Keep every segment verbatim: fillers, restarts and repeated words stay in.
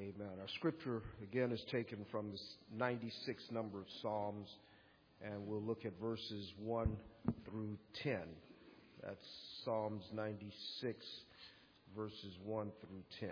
Amen. Our scripture, again, is taken from the ninety-sixth number of Psalms, and we'll look at verses one through ten. That's Psalms ninety-six, verses one through ten.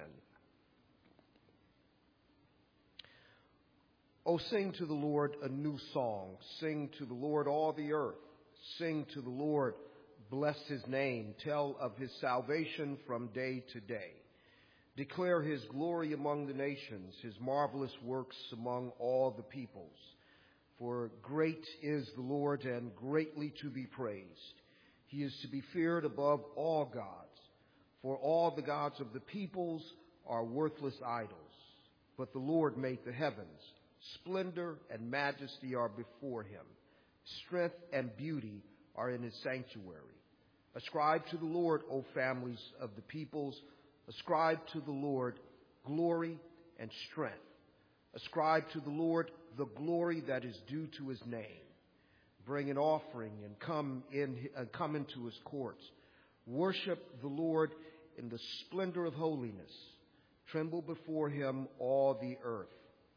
Oh, sing to the Lord a new song. Sing to the Lord all the earth. Sing to the Lord, bless his name. Tell of his salvation from day to day. Declare his glory among the nations, his marvelous works among all the peoples. For great is the Lord and greatly to be praised. He is to be feared above all gods. For all the gods of the peoples are worthless idols. But the Lord made the heavens. Splendor and majesty are before him. Strength and beauty are in his sanctuary. Ascribe to the Lord, O families of the peoples. Ascribe to the Lord glory and strength. Ascribe to the Lord the glory that is due to his name. Bring an offering and come in, uh, come into his courts. Worship the Lord in the splendor of holiness. Tremble before him, all the earth.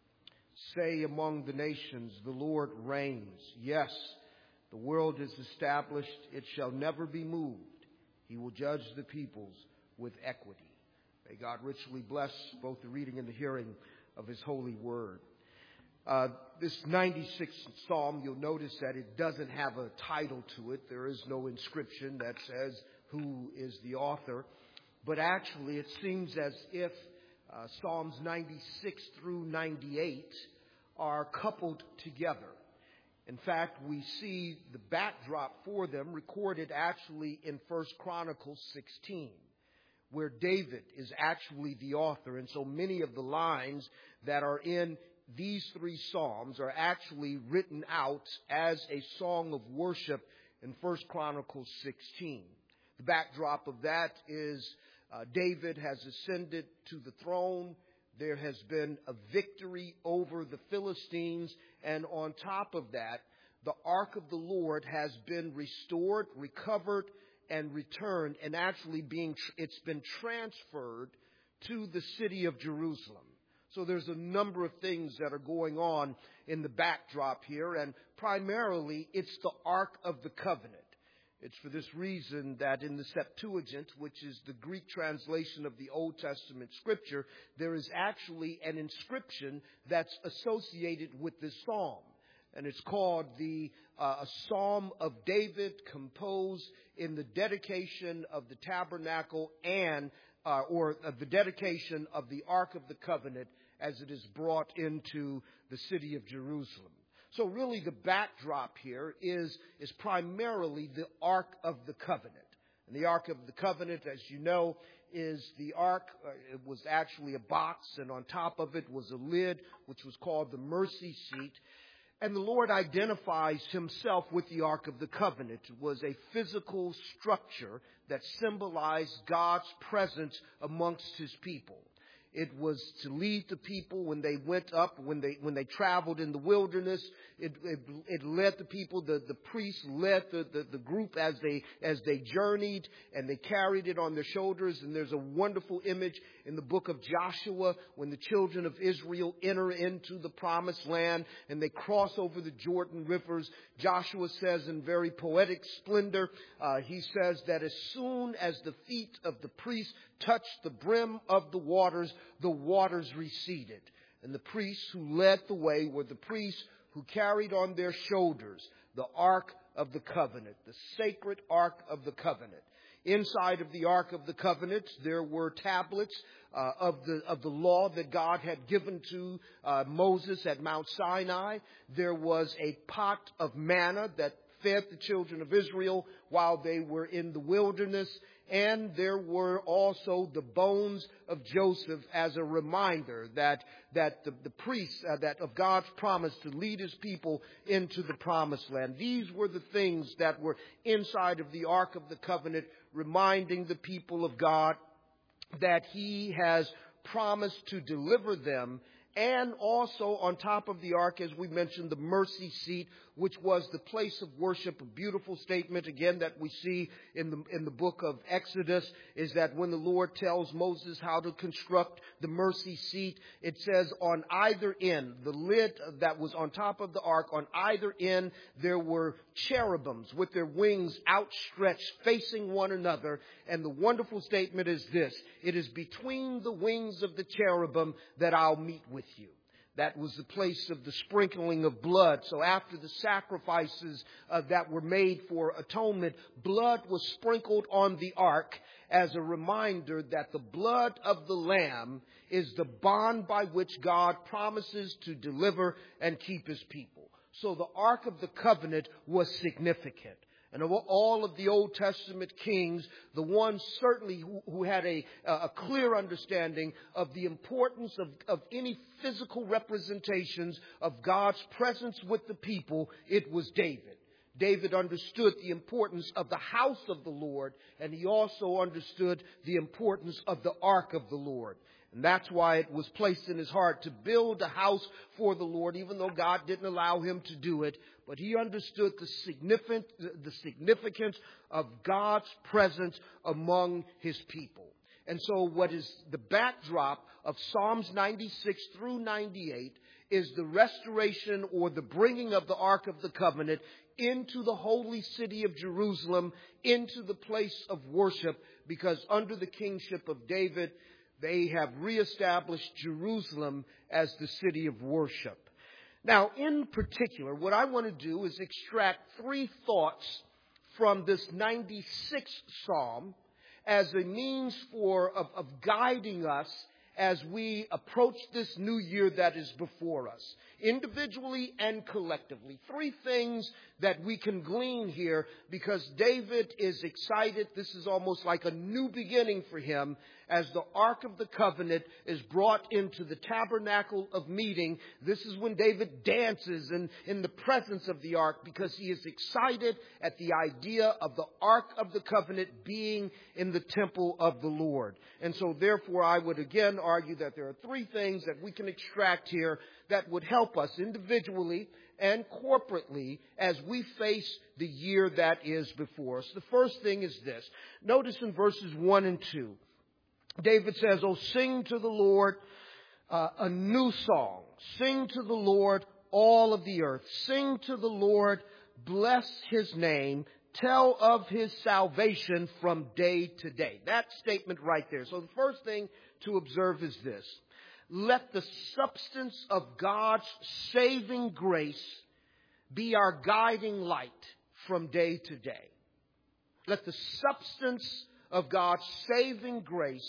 Say among the nations, the Lord reigns. Yes, the world is established. It shall never be moved. He will judge the peoples with equity. May God richly bless both the reading and the hearing of his holy word. Uh, this ninety-sixth Psalm, you'll notice that it doesn't have a title to it. There is no inscription that says who is the author. But actually, it seems as if uh, Psalms ninety-six through ninety-eight are coupled together. In fact, we see the backdrop for them recorded actually in First Chronicles sixteen. Where David is actually the author. And so many of the lines that are in these three Psalms are actually written out as a song of worship in First Chronicles sixteen. The backdrop of that is uh, David has ascended to the throne. There has been a victory over the Philistines. And on top of that, the Ark of the Lord has been restored, recovered, and returned, and actually being, it's been transferred to the city of Jerusalem. So there's a number of things that are going on in the backdrop here, and primarily it's the Ark of the Covenant. It's for this reason that in the Septuagint, which is the Greek translation of the Old Testament scripture, there is actually an inscription that's associated with this psalm. And it's called the uh, Psalm of David, composed in the dedication of the tabernacle and, uh, or uh, the dedication of the Ark of the Covenant as it is brought into the city of Jerusalem. So really the backdrop here is, is primarily the Ark of the Covenant. And the Ark of the Covenant, as you know, is the Ark. Uh, it was actually a box, and on top of it was a lid, which was called the mercy seat. And the Lord identifies himself with the Ark of the Covenant. It was a physical structure that symbolized God's presence amongst his people. It was to lead the people when they went up, when they when they traveled in the wilderness. It it, it led the people. The, the priests led the, the, the group as they as they journeyed, and they carried it on their shoulders. And there's a wonderful image in the book of Joshua when the children of Israel enter into the promised land and they cross over the Jordan rivers. Joshua says in very poetic splendor, uh, he says that as soon as the feet of the priests touched the brim of the waters, the waters receded. And the priests who led the way were the priests who carried on their shoulders the Ark of the Covenant, the sacred Ark of the Covenant. Inside of the Ark of the Covenant, there were tablets uh, of the of the law that God had given to uh, Moses at Mount Sinai. There was a pot of manna that fed the children of Israel while they were in the wilderness. And there were also the bones of Joseph as a reminder that that the, the priests, uh, that of God's promise to lead his people into the promised land. These were the things that were inside of the Ark of the Covenant, reminding the people of God that he has promised to deliver them And also on top of the ark, as we mentioned, the mercy seat, which was the place of worship. A beautiful statement, again, that we see in the, in the book of Exodus, is that when the Lord tells Moses how to construct the mercy seat, it says on either end, the lid that was on top of the ark, on either end, there were cherubims with their wings outstretched, facing one another. And the wonderful statement is this: it is between the wings of the cherubim that I'll meet with you. That was the place of the sprinkling of blood. So after the sacrifices uh, that were made for atonement, blood was sprinkled on the ark as a reminder that the blood of the Lamb is the bond by which God promises to deliver and keep his people. So the Ark of the Covenant was significant. And of all of the Old Testament kings, the one certainly who, who had a, a clear understanding of the importance of, of any physical representations of God's presence with the people, it was David. David understood the importance of the house of the Lord, and he also understood the importance of the ark of the Lord. And that's why it was placed in his heart to build a house for the Lord, even though God didn't allow him to do it. But he understood the significant, the significance of God's presence among his people. And so what is the backdrop of Psalms ninety-six through ninety-eight is the restoration or the bringing of the Ark of the Covenant into the holy city of Jerusalem, into the place of worship, because under the kingship of David, they have reestablished Jerusalem as the city of worship. Now, in particular, what I want to do is extract three thoughts from this ninety-sixth Psalm as a means for of, of guiding us as we approach this new year that is before us, individually and collectively. Three things that we can glean here, because David is excited. This is almost like a new beginning for him as the Ark of the Covenant is brought into the tabernacle of meeting. This is when David dances in, in the presence of the Ark, because he is excited at the idea of the Ark of the Covenant being in the temple of the Lord. And so therefore I would again argue that there are three things that we can extract here that would help us individually and corporately as we face the year that is before us. The first thing is this. Notice in verses one and two, David says, "Oh, sing to the Lord uh, a new song. Sing to the Lord, all of the earth. Sing to the Lord, bless his name. Tell of his salvation from day to day." That statement right there. So the first thing to observe is this. Let the substance of God's saving grace be our guiding light from day to day. Let the substance of God's saving grace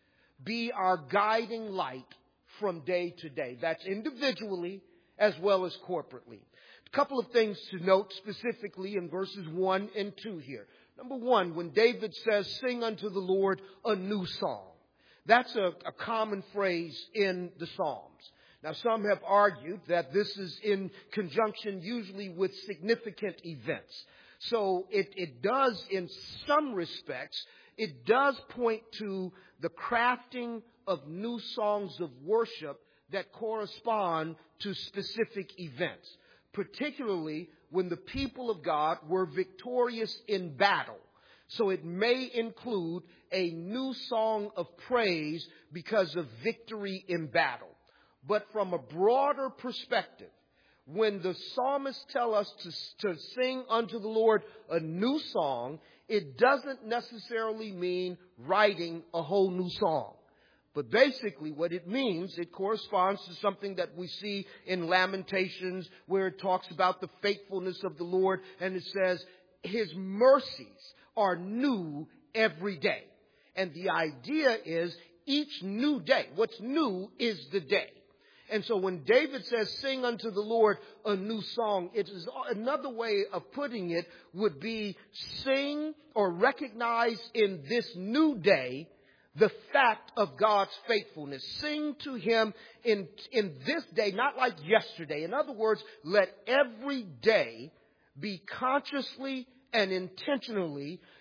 be our guiding light from day to day. That's individually as well as corporately. A couple of things to note specifically in verses one and two here. Number one, when David says, "Sing unto the Lord a new song," that's a, a common phrase in the Psalms. Now, some have argued that this is in conjunction usually with significant events. So it, it does, in some respects, it does point to the crafting of new songs of worship that correspond to specific events, particularly when the people of God were victorious in battle. So it may include a new song of praise because of victory in battle. But from a broader perspective, when the psalmists tell us to, to sing unto the Lord a new song, it doesn't necessarily mean writing a whole new song. But basically what it means, it corresponds to something that we see in Lamentations, where it talks about the faithfulness of the Lord, and it says, his mercies are new every day. And the idea is each new day, what's new is the day. And so when David says, "Sing unto the Lord a new song," it is another way of putting it would be sing or recognize in this new day the fact of God's faithfulness. Sing to him in, in this day, not like yesterday. In other words, let every day be consciously and intentionally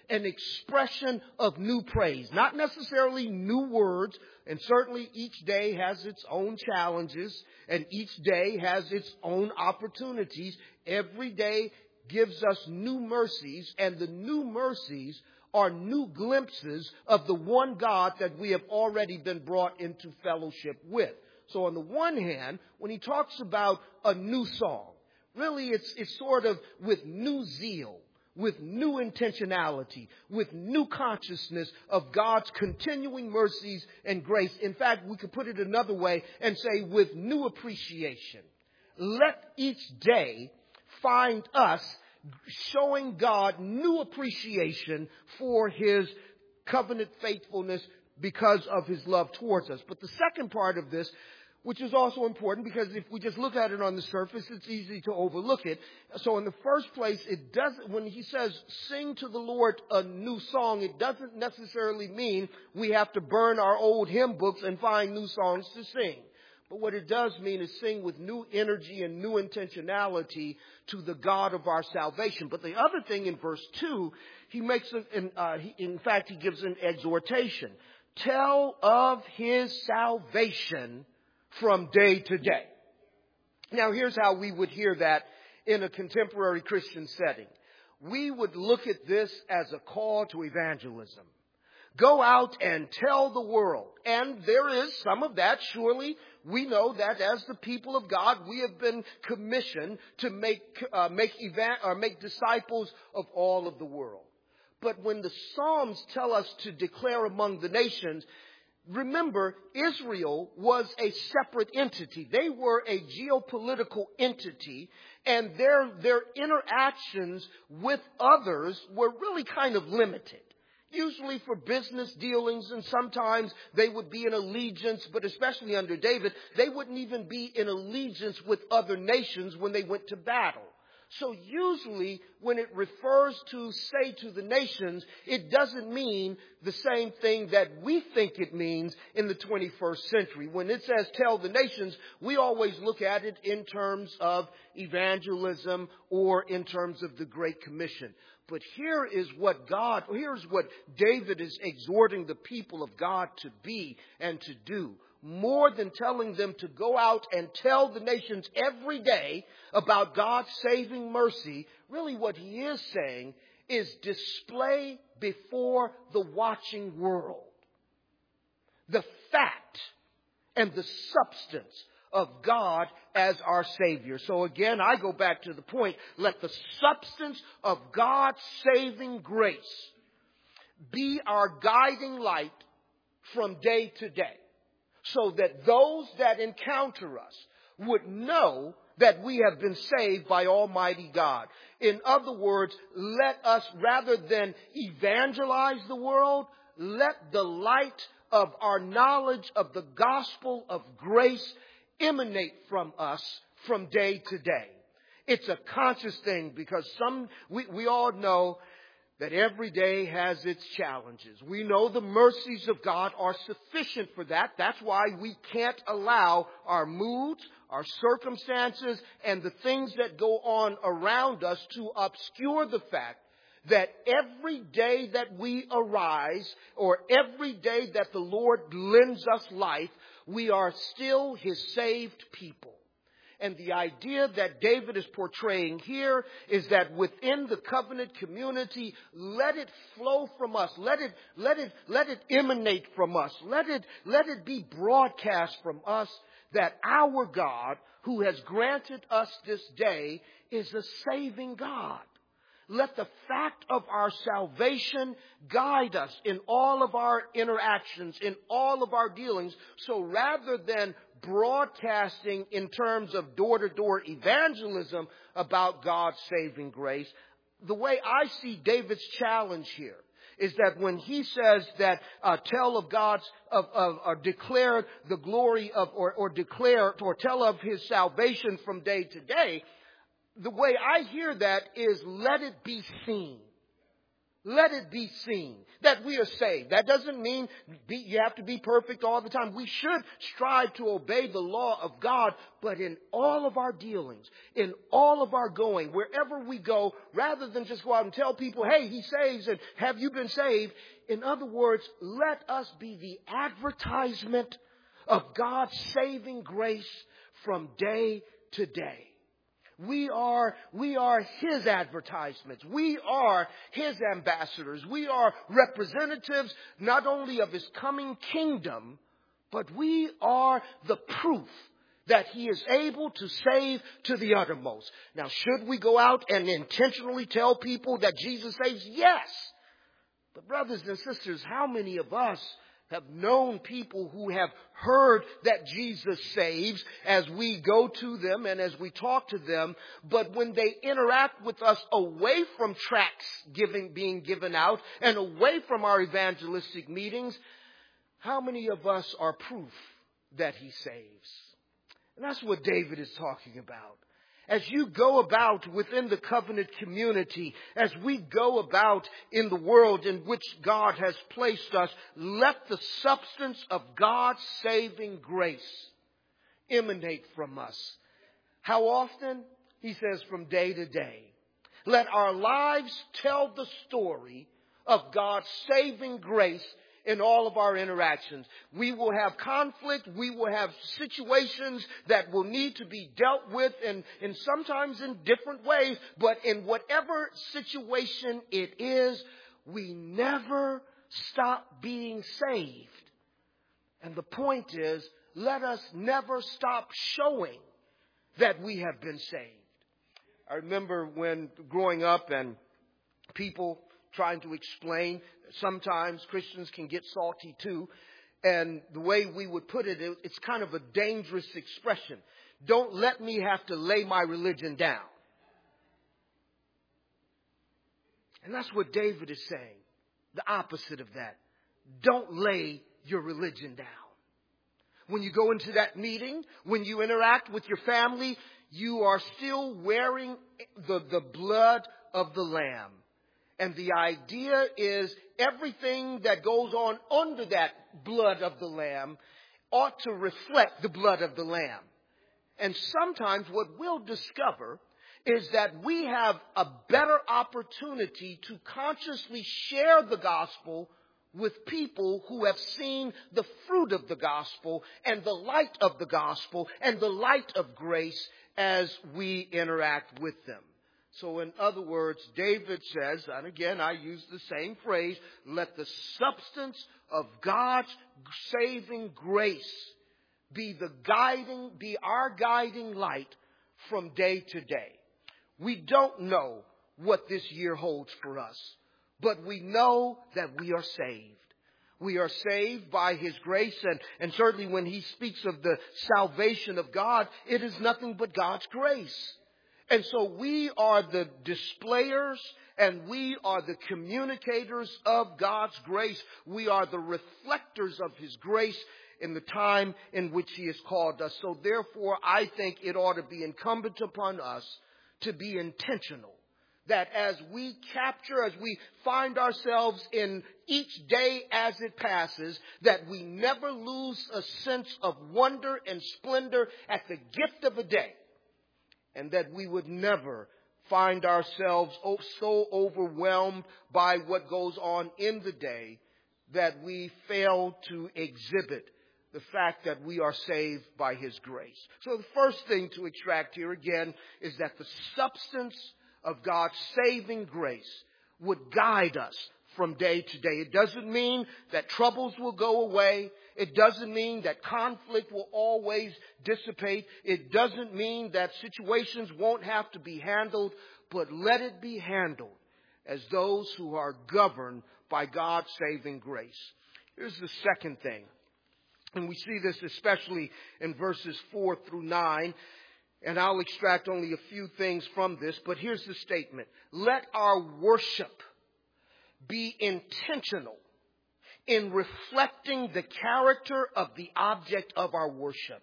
an expression of new praise, not necessarily new words. And certainly each day has its own challenges and each day has its own opportunities. Every day gives us new mercies, and the new mercies are new glimpses of the one God that we have already been brought into fellowship with. So on the one hand, when he talks about a new song, really it's, it's sort of with new zeal, with new intentionality, with new consciousness of God's continuing mercies and grace. In fact, we could put it another way and say with new appreciation. Let each day find us showing God new appreciation for his covenant faithfulness because of his love towards us. But the second part of this, which is also important, because if we just look at it on the surface, it's easy to overlook it. So in the first place, it doesn't, when he says sing to the Lord a new song, it doesn't necessarily mean we have to burn our old hymn books and find new songs to sing. But what it does mean is sing with new energy and new intentionality to the God of our salvation. But the other thing in verse two, he makes, an, uh, he, in fact, he gives an exhortation. Tell of his salvation from day to day. Now, here's how we would hear that in a contemporary Christian setting. We would look at this as a call to evangelism. Go out and tell the world. And there is some of that, surely. We know that as the people of God, we have been commissioned to make uh, make evan- or make disciples of all of the world. But when the Psalms tell us to declare among the nations, remember, Israel was a separate entity. They were a geopolitical entity, and their their interactions with others were really kind of limited. Usually for business dealings, and sometimes they would be in allegiance, but especially under David, they wouldn't even be in allegiance with other nations when they went to battle. So usually when it refers to say to the nations, it doesn't mean the same thing that we think it means in the twenty-first century. When it says tell the nations, we always look at it in terms of evangelism or in terms of the Great Commission. But here is what God, here's what David is exhorting the people of God to be and to do. More than telling them to go out and tell the nations every day about God's saving mercy, really what he is saying is display before the watching world the fact and the substance of God as our Savior. So again, I go back to the point. Let the substance of God's saving grace be our guiding light from day to day, so that those that encounter us would know that we have been saved by Almighty God. In other words, let us, rather than evangelize the world, let the light of our knowledge of the gospel of grace emanate from us from day to day. It's a conscious thing, because some we, we all know that every day has its challenges. We know the mercies of God are sufficient for that. That's why we can't allow our moods, our circumstances, and the things that go on around us to obscure the fact that every day that we arise, or every day that the Lord lends us life, we are still his saved people. And the idea that David is portraying here is that within the covenant community, let it flow from us. Let it, let it, let it emanate from us. Let it, let it be broadcast from us that our God, who has granted us this day, is a saving God. Let the fact of our salvation guide us in all of our interactions, in all of our dealings. So rather than broadcasting in terms of door-to-door evangelism about God's saving grace, the way I see David's challenge here is that when he says that uh, tell of God's, of, of, or declare the glory of, or, or declare, or tell of his salvation from day to day, the way I hear that is let it be seen. Let it be seen that we are saved. That doesn't mean be, you have to be perfect all the time. We should strive to obey the law of God, but in all of our dealings, in all of our going, wherever we go, rather than just go out and tell people, hey, he saves and have you been saved? In other words, let us be the advertisement of God's saving grace from day to day. We are, we are His advertisements. We are His ambassadors. We are representatives not only of His coming kingdom, but we are the proof that He is able to save to the uttermost. Now, should we go out and intentionally tell people that Jesus saves? Yes. But brothers and sisters, how many of us have known people who have heard that Jesus saves as we go to them and as we talk to them, but when they interact with us away from tracts giving, being given out and away from our evangelistic meetings, how many of us are proof that He saves? And that's what David is talking about. As you go about within the covenant community, as we go about in the world in which God has placed us, let the substance of God's saving grace emanate from us. How often? He says from day to day. Let our lives tell the story of God's saving grace in all of our interactions. We will have conflict. We will have situations that will need to be dealt with, and, and sometimes in different ways. But in whatever situation it is, we never stop being saved. And the point is, let us never stop showing that we have been saved. I remember when growing up and people trying to explain. Sometimes Christians can get salty too. And the way we would put it, it's kind of a dangerous expression. Don't let me have to lay my religion down. And that's what David is saying. The opposite of that. Don't lay your religion down. When you go into that meeting, when you interact with your family, you are still wearing the, the blood of the Lamb. And the idea is everything that goes on under that blood of the Lamb ought to reflect the blood of the Lamb. And sometimes what we'll discover is that we have a better opportunity to consciously share the gospel with people who have seen the fruit of the gospel and the light of the gospel and the light of grace as we interact with them. So in other words, David says, and again, I use the same phrase, let the substance of God's saving grace be the guiding, be our guiding light from day to day. We don't know what this year holds for us, but we know that we are saved. We are saved by His grace, and, and certainly when He speaks of the salvation of God, it is nothing but God's grace. And so we are the displayers and we are the communicators of God's grace. We are the reflectors of His grace in the time in which He has called us. So therefore, I think it ought to be incumbent upon us to be intentional. That as we capture, as we find ourselves in each day as it passes, that we never lose a sense of wonder and splendor at the gift of a day. And that we would never find ourselves so overwhelmed by what goes on in the day that we fail to exhibit the fact that we are saved by His grace. So the first thing to extract here again is that the substance of God's saving grace would guide us from day to day. It doesn't mean that troubles will go away. It doesn't mean that conflict will always dissipate. It doesn't mean that situations won't have to be handled, but let it be handled as those who are governed by God's saving grace. Here's the second thing. And we see this especially in verses four through nine. And I'll extract only a few things from this, but here's the statement. Let our worship be intentional in reflecting the character of the object of our worship.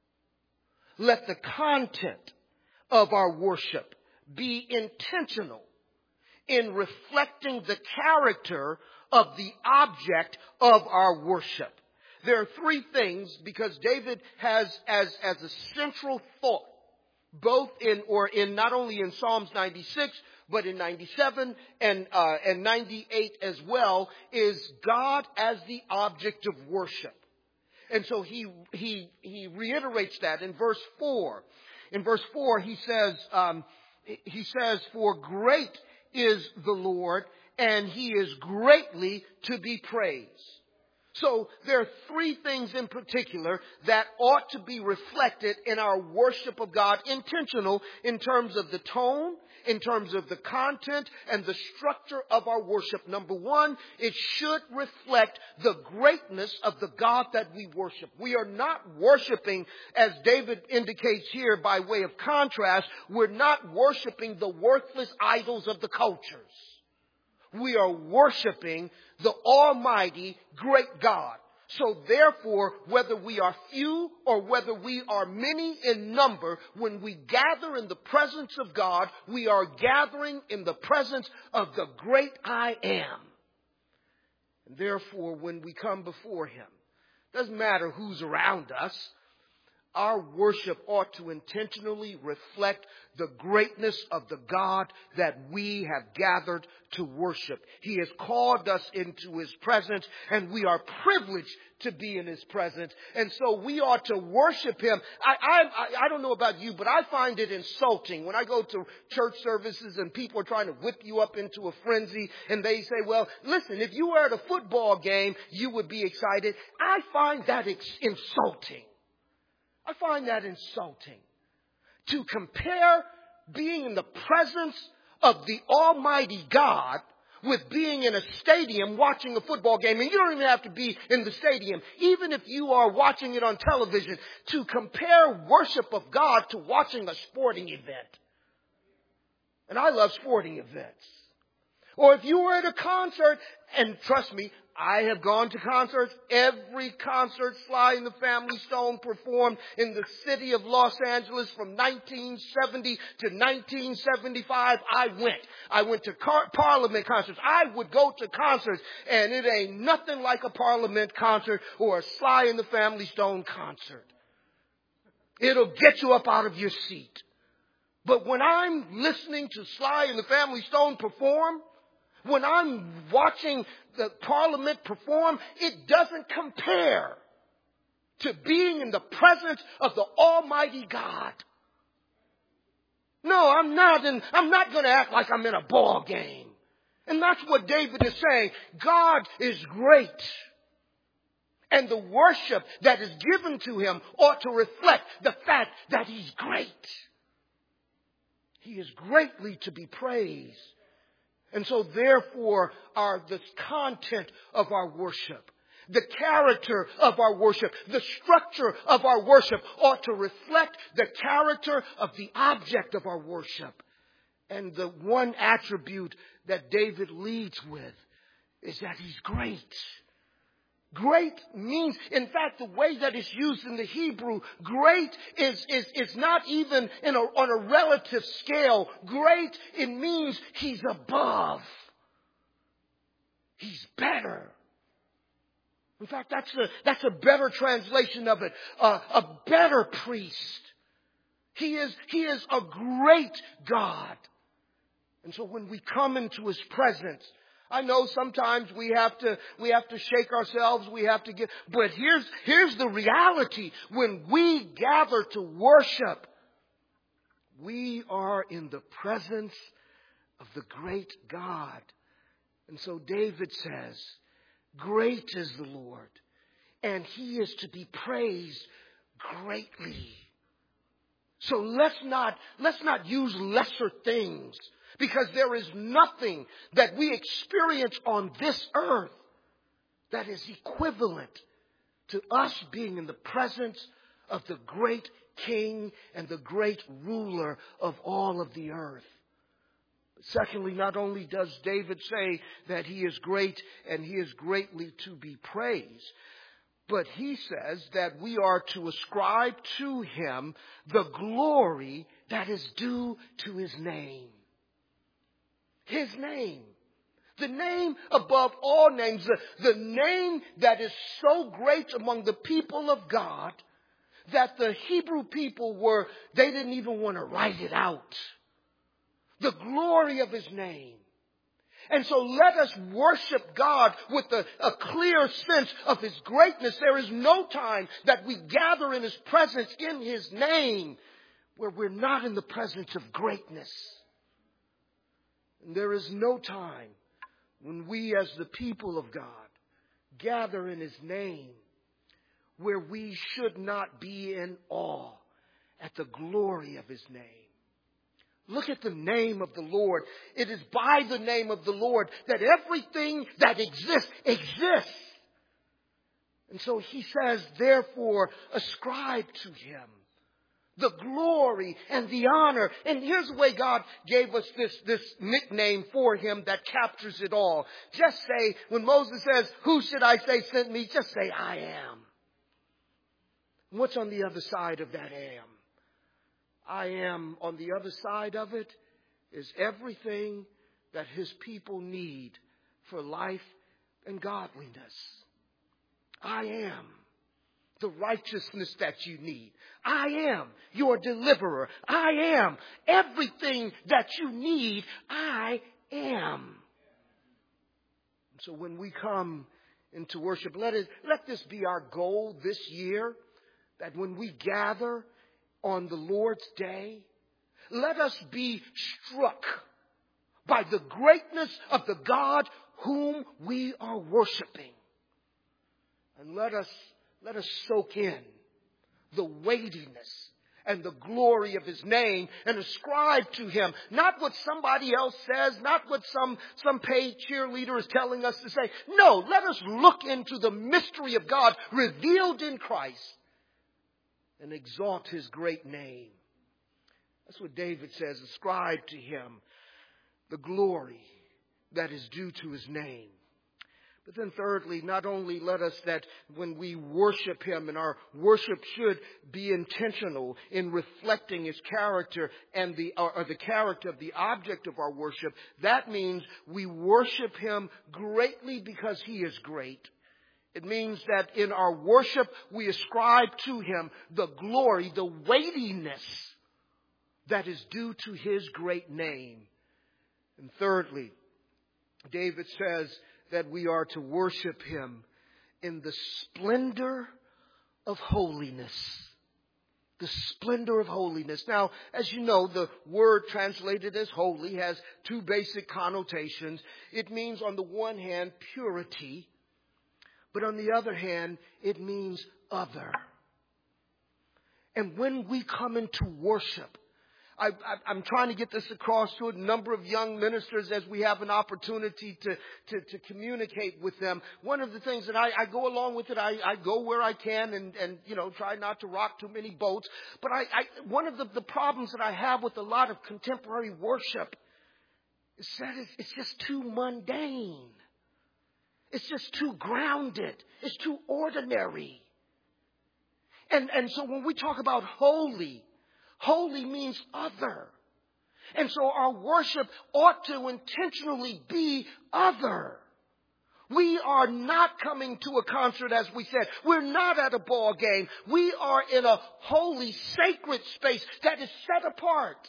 Let the content of our worship be intentional in reflecting the character of the object of our worship. There are three things, because David has as, as a central thought, both in, or in not only in Psalms ninety-six, but in ninety-seven and, uh, and ninety-eight as well, is God as the object of worship. And so he, he, he reiterates that in verse four. In verse four, he says, um, he says, "For great is the Lord, and he is greatly to be praised." So there are three things in particular that ought to be reflected in our worship of God, intentional in terms of the tone, in terms of the content, and the structure of our worship. Number one, it should reflect the greatness of the God that we worship. We are not worshiping, as David indicates here by way of contrast, we're not worshiping the worthless idols of the cultures. We are worshiping the Almighty, great God. So therefore, whether we are few or whether we are many in number, when we gather in the presence of God, we are gathering in the presence of the great I Am. And therefore, when we come before Him, it doesn't matter who's around us, our worship ought to intentionally reflect the greatness of the God that we have gathered to worship. He has called us into His presence, and we are privileged to be in His presence. And so we ought to worship Him. I, I, I don't know about you, but I find it insulting when I go to church services and people are trying to whip you up into a frenzy, and they say, well, listen, if you were at a football game, you would be excited. I find that ex- insulting. I find that insulting. To compare being in the presence of the Almighty God with being in a stadium watching a football game. And you don't even have to be in the stadium. Even if you are watching it on television, to compare worship of God to watching a sporting event. And I love sporting events. Or if you were at a concert, and trust me, I have gone to concerts. Every concert Sly and the Family Stone performed in the city of Los Angeles from nineteen seventy to nineteen seventy-five, I went. I went to car- Parliament concerts. I would go to concerts, and it ain't nothing like a Parliament concert or a Sly and the Family Stone concert. It'll get you up out of your seat. But when I'm listening to Sly and the Family Stone perform, when I'm watching the Parliament perform, it doesn't compare to being in the presence of the Almighty God. No, I'm not in, I'm not going to act like I'm in a ball game. And that's what David is saying. God is great. And the worship that is given to Him ought to reflect the fact that He's great. He is greatly to be praised. And so therefore, our, the content of our worship, the character of our worship, the structure of our worship ought to reflect the character of the object of our worship. And the one attribute that David leads with is that He's great. Great means, in fact, the way that it's used in the Hebrew, great is, is, is not even in a, on a relative scale. Great, it means He's above. He's better. In fact, that's a, that's a better translation of it. Uh, a better priest. He is, he is a great God. And so when we come into His presence, I know sometimes we have to, we have to shake ourselves, we have to get, but here's, here's the reality. When we gather to worship, we are in the presence of the great God. And so David says, great is the Lord, and He is to be praised greatly. So let's not, let's not use lesser things. Because there is nothing that we experience on this earth that is equivalent to us being in the presence of the great King and the great ruler of all of the earth. Secondly, not only does David say that He is great and He is greatly to be praised, but he says that we are to ascribe to Him the glory that is due to His name. His name. The name above all names. The, the name that is so great among the people of God that the Hebrew people were, they didn't even want to write it out. The glory of His name. And so let us worship God with a, a clear sense of His greatness. There is no time that we gather in His presence in His name where we're not in the presence of greatness. And there is no time when we as the people of God gather in His name where we should not be in awe at the glory of His name. Look at the name of the Lord. It is by the name of the Lord that everything that exists, exists. And so He says, therefore, ascribe to Him the glory and the honor. And here's the way God gave us this, this nickname for Him that captures it all. Just say, when Moses says, who should I say sent me? Just say, I am. What's on the other side of that am? I am, on the other side of it, is everything that His people need for life and godliness. I am the righteousness that you need. I am your deliverer. I am everything that you need. I am. So when we come into worship, let it, let this be our goal this year, that when we gather on the Lord's day, let us be struck by the greatness of the God whom we are worshiping. And let us, let us soak in the weightiness and the glory of His name and ascribe to Him not what somebody else says, not what some, some paid cheerleader is telling us to say. No, let us look into the mystery of God revealed in Christ and exalt His great name. That's what David says. Ascribe to Him the glory that is due to His name. But then thirdly, not only let us that when we worship Him, and our worship should be intentional in reflecting His character and the, or, or the character of the object of our worship. That means we worship Him greatly because He is great. It means that in our worship, we ascribe to Him the glory, the weightiness that is due to His great name. And thirdly, David says that we are to worship Him in the splendor of holiness. The splendor of holiness. Now, as you know, the word translated as holy has two basic connotations. It means, on the one hand, purity. But on the other hand, it means other. And when we come into worship, I, I, I'm trying to get this across to a number of young ministers as we have an opportunity to, to, to communicate with them. One of the things that I, I go along with it, I, I go where I can and, and, you know, try not to rock too many boats. But I, I one of the, the problems that I have with a lot of contemporary worship is that it's, it's just too mundane. It's just too grounded. It's too ordinary. And, and so when we talk about holy, holy means other. And so our worship ought to intentionally be other. We are not coming to a concert, as we said. We're not at a ball game. We are in a holy, sacred space that is set apart.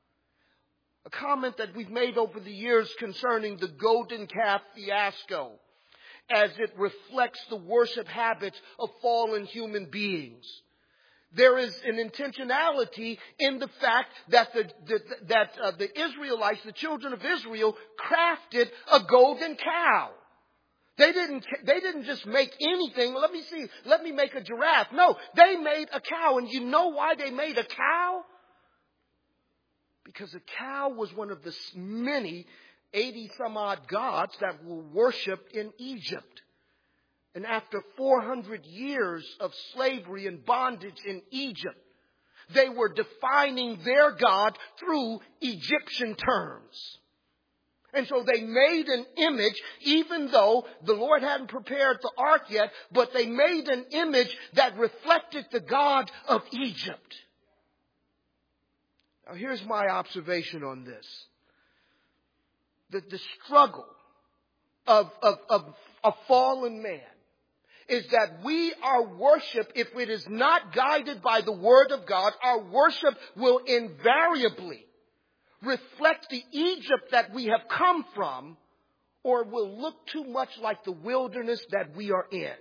A comment that we've made over the years concerning the golden calf fiasco, as it reflects the worship habits of fallen human beings. There is an intentionality in the fact that the, the that uh, the Israelites, the children of Israel, crafted a golden cow. They didn't they didn't just make anything. Let me see. Let me make a giraffe. No, they made a cow. And you know why they made a cow? Because a cow was one of the many eighty some odd gods that were worshipped in Egypt. And after four hundred years of slavery and bondage in Egypt, they were defining their God through Egyptian terms. And so they made an image, even though the Lord hadn't prepared the ark yet, but they made an image that reflected the God of Egypt. Now here's my observation on this. the, the struggle of, of, of a fallen man is that we, our worship, if it is not guided by the Word of God, our worship will invariably reflect the Egypt that we have come from, or will look too much like the wilderness that we are in.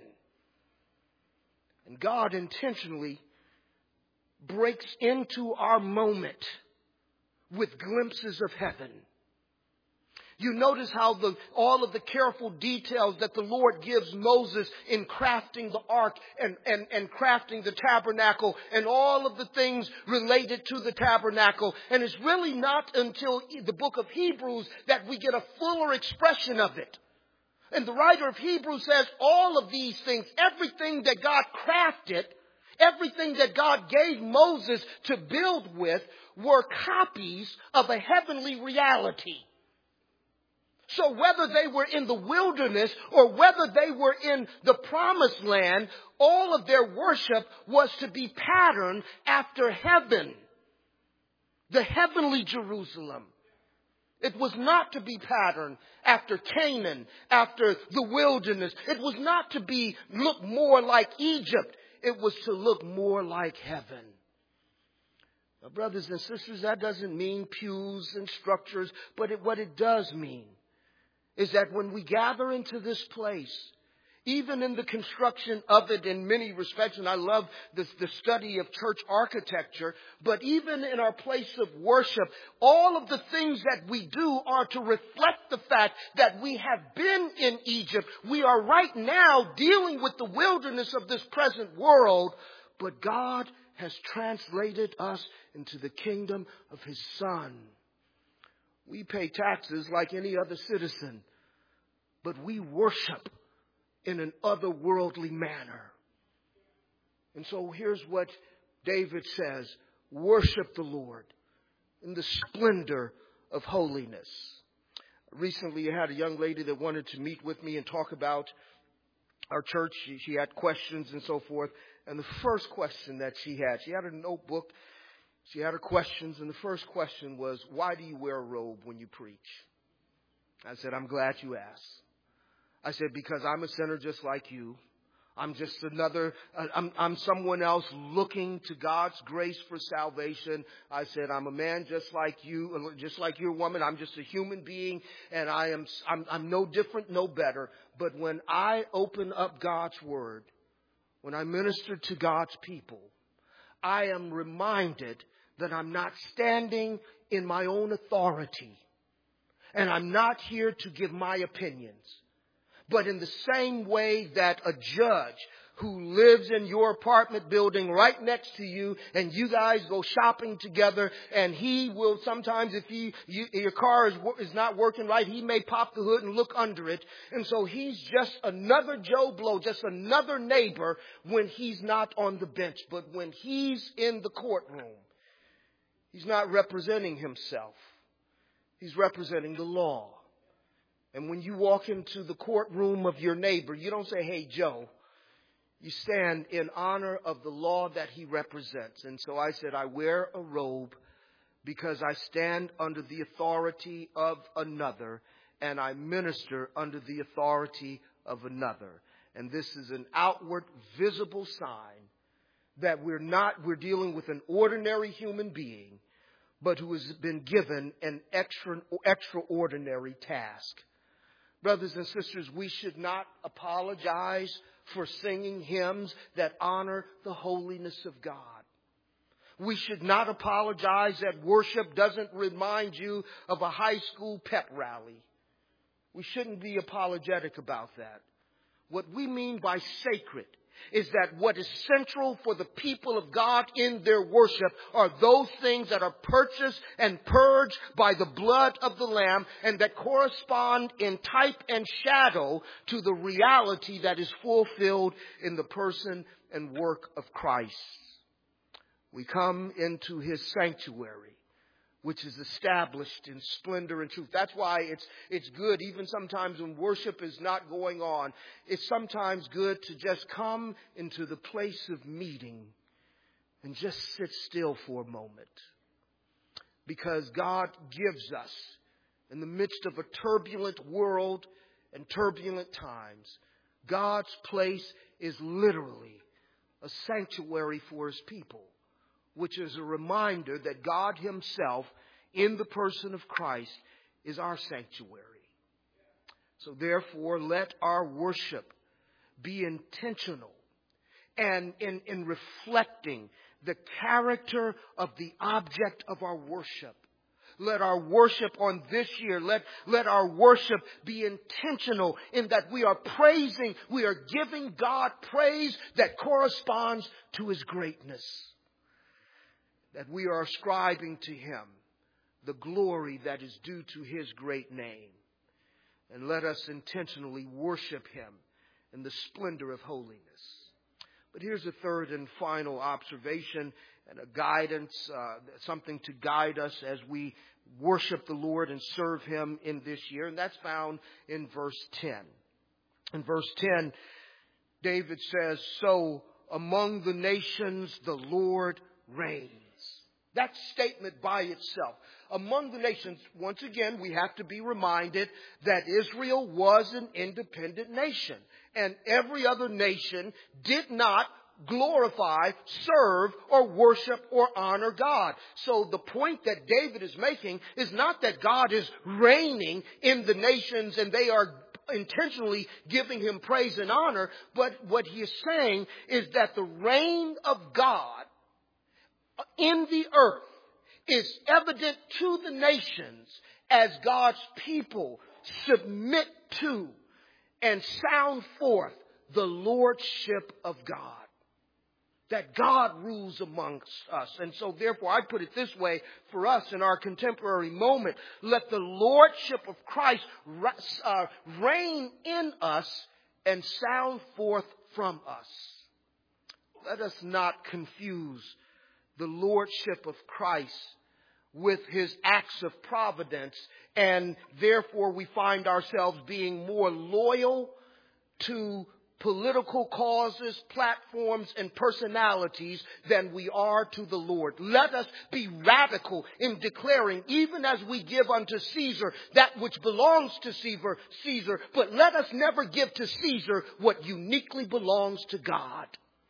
And God intentionally breaks into our moment with glimpses of heaven. You notice how the, all of the careful details that the Lord gives Moses in crafting the ark and, and, and crafting the tabernacle and all of the things related to the tabernacle. And it's really not until the book of Hebrews that we get a fuller expression of it. And the writer of Hebrews says all of these things, everything that God crafted, everything that God gave Moses to build with, were copies of a heavenly reality. So whether they were in the wilderness or whether they were in the promised land, all of their worship was to be patterned after heaven, the heavenly Jerusalem. It was not to be patterned after Canaan, after the wilderness. It was not to be look more like Egypt. It was to look more like heaven. Now, brothers and sisters, that doesn't mean pews and structures, but it, what it does mean is that when we gather into this place, even in the construction of it in many respects, and I love this, the study of church architecture, but even in our place of worship, all of the things that we do are to reflect the fact that we have been in Egypt. We are right now dealing with the wilderness of this present world, but God has translated us into the kingdom of His Son. We pay taxes like any other citizen, but we worship in an otherworldly manner. And so here's what David says: worship the Lord in the splendor of holiness. Recently, I had a young lady that wanted to meet with me and talk about our church. She, she had questions and so forth. And the first question that she had, she had a notebook. She had her questions, and the first question was, why do you wear a robe when you preach? I said, I'm glad you asked. I said, because I'm a sinner just like you. I'm just another, I'm, I'm someone else looking to God's grace for salvation. I said, I'm a man just like you, just like you're a woman. I'm just a human being, and I am, I'm, I'm no different, no better. But when I open up God's Word, when I minister to God's people, I am reminded that I'm not standing in my own authority, and I'm not here to give my opinions. But in the same way that a judge who lives in your apartment building right next to you, and you guys go shopping together, and he will sometimes, if he, you, your car is, is not working right, he may pop the hood and look under it. And so he's just another Joe Blow, just another neighbor when he's not on the bench. But when he's in the courtroom, he's not representing himself. He's representing the law. And when you walk into the courtroom of your neighbor, you don't say, hey, Joe. You stand in honor of the law that he represents. And so I said, I wear a robe because I stand under the authority of another, and I minister under the authority of another. And this is an outward, visible sign that we're not, we're dealing with an ordinary human being, but who has been given an extra, extraordinary task. Brothers and sisters, we should not apologize for singing hymns that honor the holiness of God. We should not apologize that worship doesn't remind you of a high school pep rally. We shouldn't be apologetic about that. What we mean by sacred is that what is central for the people of God in their worship are those things that are purchased and purged by the blood of the Lamb, and that correspond in type and shadow to the reality that is fulfilled in the person and work of Christ. We come into His sanctuary, which is established in splendor and truth. That's why it's it's good, even sometimes when worship is not going on, it's sometimes good to just come into the place of meeting and just sit still for a moment. Because God gives us In the midst of a turbulent world and turbulent times, God's place is literally a sanctuary for His people, which is a reminder that God Himself, in the person of Christ, is our sanctuary. So therefore, let our worship be intentional and in, in reflecting the character of the object of our worship. Let our worship on this year, let, let our worship be intentional in that we are praising, we are giving God praise that corresponds to His greatness. That we are ascribing to Him the glory that is due to His great name. And let us intentionally worship Him in the splendor of holiness. But here's a third and final observation and a guidance, uh, something to guide us as we worship the Lord and serve Him in this year. And that's found in verse ten. In verse ten, David says, "So among the nations the Lord reigns." That statement by itself. Among the nations, once again, we have to be reminded that Israel was an independent nation. And every other nation did not glorify, serve, or worship, or honor God. So the point that David is making is not that God is reigning in the nations and they are intentionally giving Him praise and honor, but what he is saying is that the reign of God in the earth is evident to the nations as God's people submit to and sound forth the lordship of God. That God rules amongst us. And so therefore I put it this way for us in our contemporary moment. Let the lordship of Christ uh, reign in us and sound forth from us. Let us not confuse the lordship of Christ with His acts of providence, and therefore we find ourselves being more loyal to political causes, platforms, and personalities than we are to the Lord. Let us be radical in declaring, even as we give unto Caesar that which belongs to Caesar, Caesar, but let us never give to Caesar what uniquely belongs to God.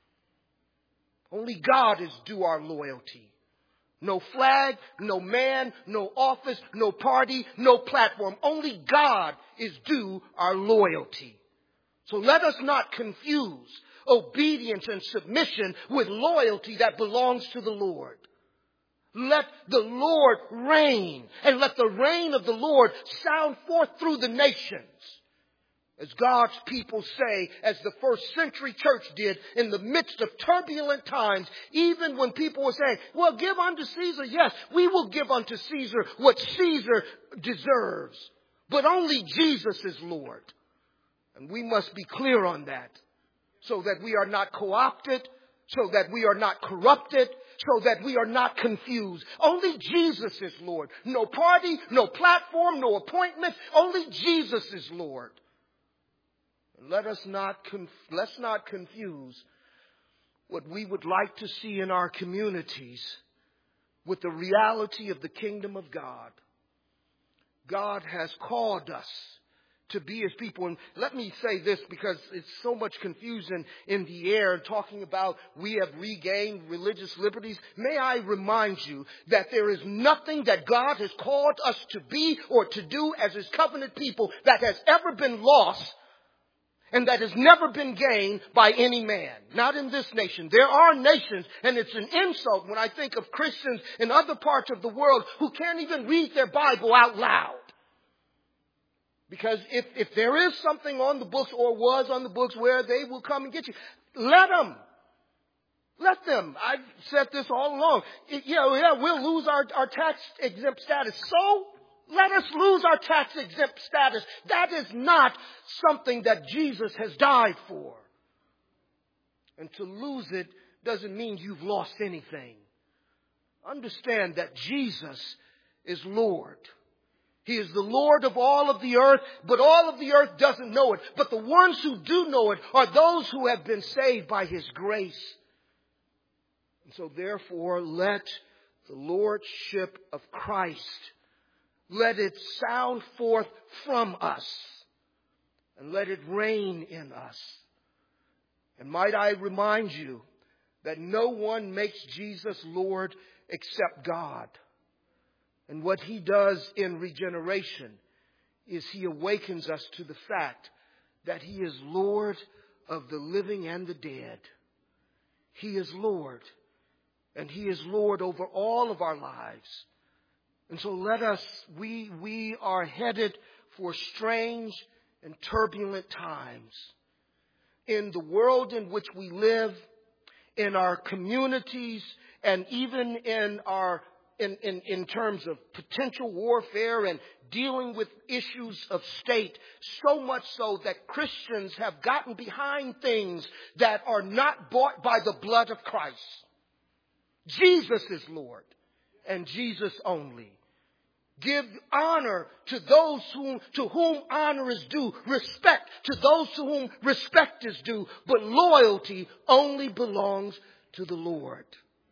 Only God is due our loyalty. No flag, no man, no office, no party, no platform. Only God is due our loyalty. So let us not confuse obedience and submission with loyalty that belongs to the Lord. Let the Lord reign, and let the reign of the Lord sound forth through the nations. As God's people say, as the first century church did in the midst of turbulent times, even when people were saying, well, give unto Caesar. Yes, we will give unto Caesar what Caesar deserves. But only Jesus is Lord. And we must be clear on that so that we are not co-opted, so that we are not corrupted, so that we are not confused. Only Jesus is Lord. No party, no platform, no appointment. Only Jesus is Lord. Let us not conf- let's not confuse what we would like to see in our communities with the reality of the kingdom of God. God has called us to be His people. And let me say this, because it's so much confusion in the air talking about we have regained religious liberties. May I remind you that there is nothing that God has called us to be or to do as His covenant people that has ever been lost and that has never been gained by any man. Not in this nation. There are nations, and it's an insult when I think of Christians in other parts of the world who can't even read their Bible out loud. Because if, if there is something on the books or was on the books where they will come and get you, let them. Let them. I've said this all along. It, you know, yeah, we'll lose our, our tax exempt status. So let us lose our tax exempt status. That is not something that Jesus has died for. And to lose it doesn't mean you've lost anything. Understand that Jesus is Lord. He is the Lord of all of the earth, but all of the earth doesn't know it. But the ones who do know it are those who have been saved by His grace. And so therefore, let the lordship of Christ Let it sound forth from us. And let it reign in us. And might I remind you that no one makes Jesus Lord except God. And what He does in regeneration is He awakens us to the fact that He is Lord of the living and the dead. He is Lord. And He is Lord over all of our lives. And so let us, we, we are headed for strange and turbulent times. In the world in which we live, in our communities, and even in our in, in, in terms of potential warfare and dealing with issues of state, so much so that Christians have gotten behind things that are not bought by the blood of Christ. Jesus is Lord, and Jesus only. Give honor to those whom, to whom honor is due. Respect to those to whom respect is due. But loyalty only belongs to the Lord.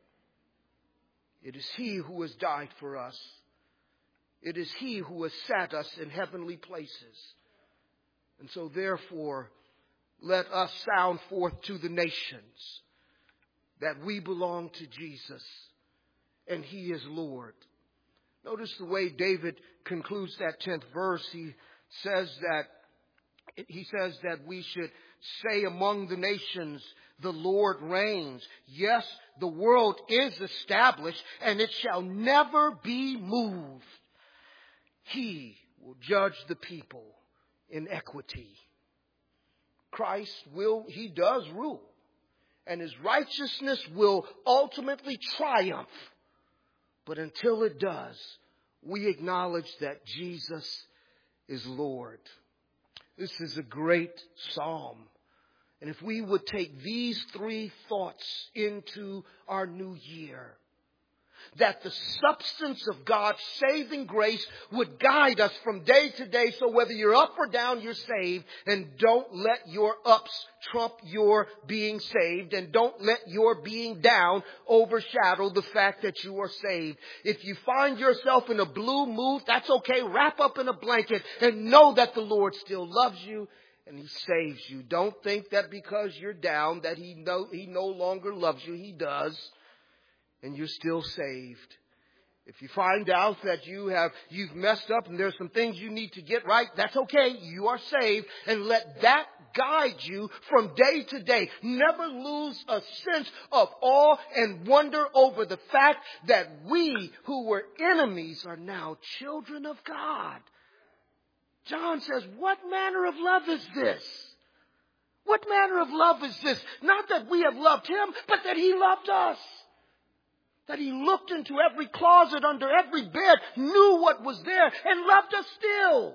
It is He who has died for us. It is He who has sat us in heavenly places. And so therefore, let us sound forth to the nations that we belong to Jesus and He is Lord. Notice the way David concludes that tenth verse. He says that he says that we should say among the nations, the Lord reigns. Yes, the world is established, and it shall never be moved. He will judge the people in equity. Christ will, He does rule, and His righteousness will ultimately triumph. But until it does, we acknowledge that Jesus is Lord. This is a great psalm. And if we would take these three thoughts into our new year, that the substance of God's saving grace would guide us from day to day. So whether you're up or down, you're saved. And don't let your ups trump your being saved. And don't let your being down overshadow the fact that you are saved. If you find yourself in a blue mood, that's okay. Wrap up in a blanket and know that the Lord still loves you and He saves you. Don't think that because you're down that He no, He no longer loves you. He does. And you're still saved. If you find out that you have, you've messed up and there's some things you need to get right, that's okay. You are saved. And let that guide you from day to day. Never lose a sense of awe and wonder over the fact that we who were enemies are now children of God. John says, what manner of love is this? What manner of love is this? Not that we have loved Him, but that He loved us. That He looked into every closet, under every bed, knew what was there, and loved us still.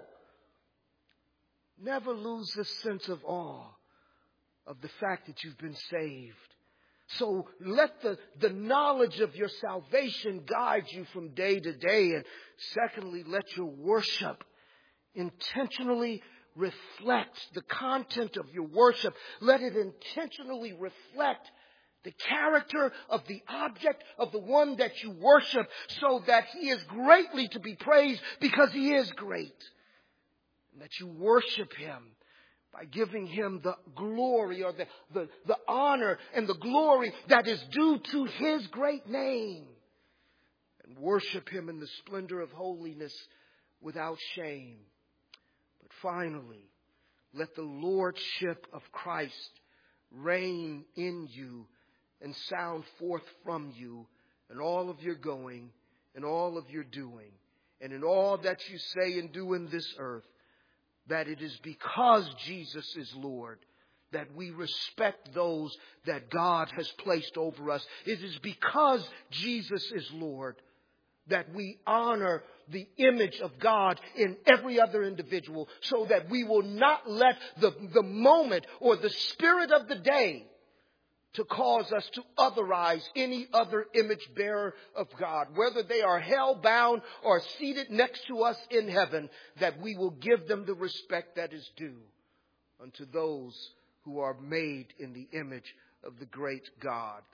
Never lose this sense of awe of the fact that you've been saved. So let the, the knowledge of your salvation guide you from day to day. And secondly, let your worship intentionally reflect the content of your worship. Let it intentionally reflect the character of the object of the one that you worship, so that He is greatly to be praised because He is great. And that you worship Him by giving Him the glory or the, the, the honor and the glory that is due to His great name. And worship Him in the splendor of holiness without shame. But finally, let the lordship of Christ reign in you and sound forth from you in all of your going, in all of your doing, and in all that you say and do in this earth, that it is because Jesus is Lord that we respect those that God has placed over us. It is because Jesus is Lord that we honor the image of God in every other individual, so that we will not let the, the moment or the spirit of the day to cause us to otherize any other image bearer of God, whether they are hell-bound or seated next to us in heaven, that we will give them the respect that is due unto those who are made in the image of the great God.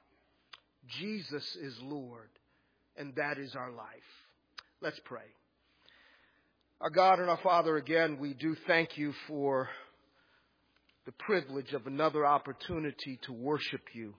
Jesus is Lord, and that is our life. Let's pray. Our God and our Father, again, we do thank you for the privilege of another opportunity to worship you.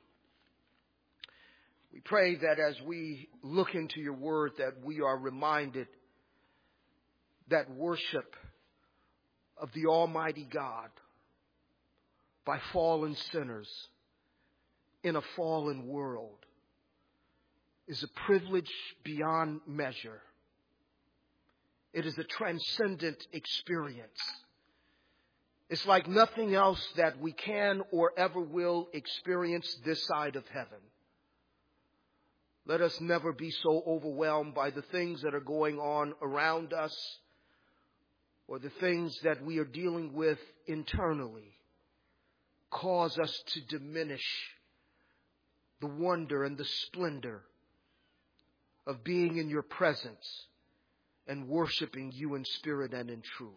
We pray that as we look into your word, that we are reminded that worship of the Almighty God by fallen sinners in a fallen world is a privilege beyond measure. It is a transcendent experience. It's like nothing else that we can or ever will experience this side of heaven. Let us never be so overwhelmed by the things that are going on around us or the things that we are dealing with internally cause us to diminish the wonder and the splendor of being in your presence and worshiping you in spirit and in truth.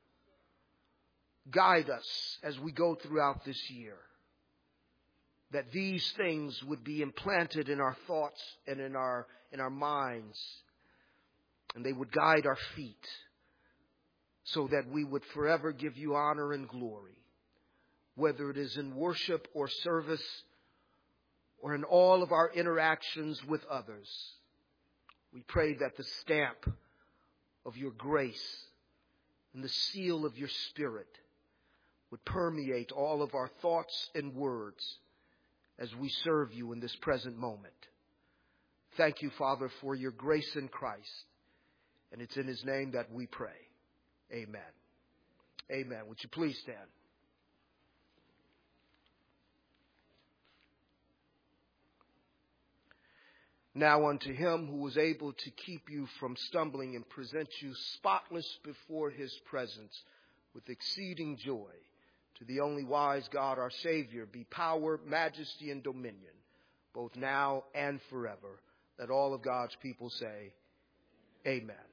Guide us as we go throughout this year, that these things would be implanted in our thoughts and in our, in our minds, and they would guide our feet so that we would forever give you honor and glory, whether it is in worship or service or in all of our interactions with others. We pray that the stamp of your grace and the seal of your Spirit would permeate all of our thoughts and words as we serve you in this present moment. Thank you, Father, for your grace in Christ. And it's in his name that we pray. Amen. Amen. Would you please stand? Now unto him who was able to keep you from stumbling and present you spotless before his presence with exceeding joy, to the only wise God our Savior, be power, majesty, and dominion, both now and forever. Let all of God's people say, Amen.